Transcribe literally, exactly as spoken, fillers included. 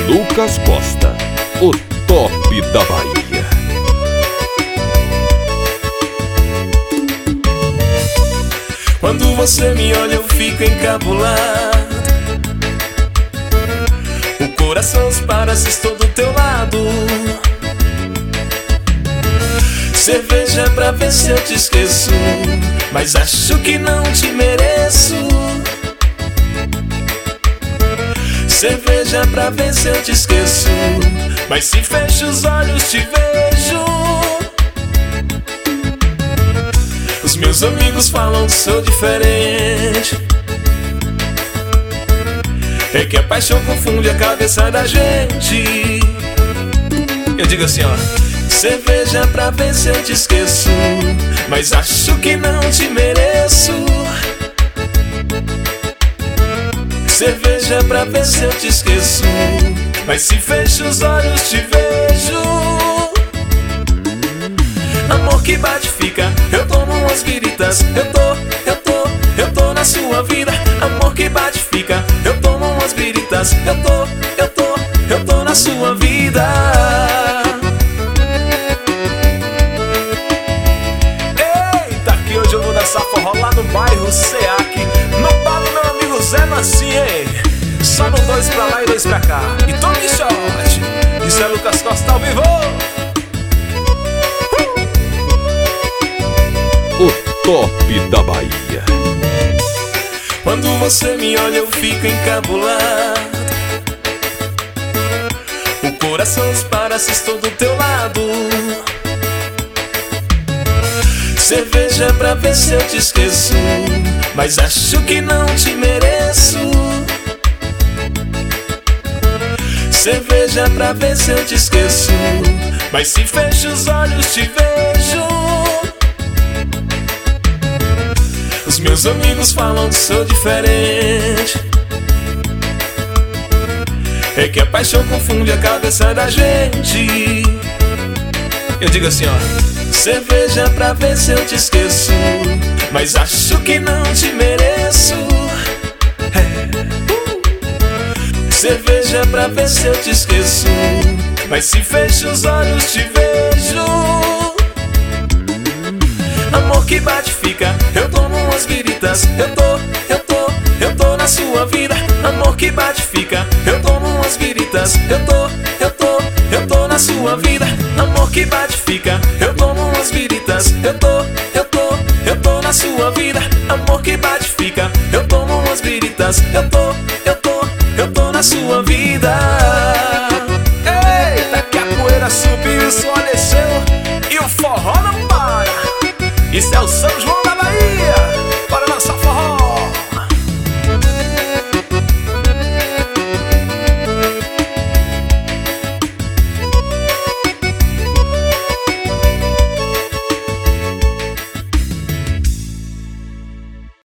Lucas Costa, o top da Bahia. Quando você me olha eu fico encabulado, o coração dispara se estou do teu lado. Cerveja é pra ver se eu te esqueço, mas acho que não te mereço. Cerveja é pra ver se eu te esqueço, mas se fecho os olhos te vejo. Os meus amigos falam que sou diferente, é que a paixão confunde a cabeça da gente. Eu digo assim, ó: cerveja pra ver se eu te esqueço, mas acho que não te mereço. Cerveja pra ver se eu te esqueço, mas se fecho os olhos te vejo. Amor que bate fica, eu tomo umas viritas. Eu tô, eu tô, eu tô na sua vida. Amor que bate fica, eu tomo umas viritas. Eu tô, eu tô, eu tô na sua vida. Eita, que hoje eu vou dançar forró lá no bairro SEAC, no bar do meu amigo Zé Mancinha, hein? Só no dois pra lá e dois pra cá. E Tom Quixote, isso é Lucas Costa ao vivo. O top da Bahia. Quando você me olha eu fico encabulado, o coração dispara se estou do teu lado. Cerveja pra ver se eu te esqueço, mas acho que não te mereço. Cerveja pra ver se eu te esqueço, mas se fecho os olhos te vejo. Os meus amigos falam que sou diferente, é que a paixão confunde a cabeça da gente. Eu digo assim, ó: cerveja pra ver se eu te esqueço, mas acho que não te mereço. Cerveja pra ver se eu te esqueço, mas se fecho os olhos te vejo. Amor que bate fica, eu tomo umas viritas. Eu tô, eu tô, eu tô na sua vida. Amor que bate fica, eu tomo umas viritas. Eu tô, eu tô, eu tô na sua vida. Amor que bate fica, eu tomo umas viritas. Eu tô, eu tô, eu tô na sua vida. Amor que bate fica, eu tomo umas viritas. Eu tô, eu tô, eu tô na sua vida.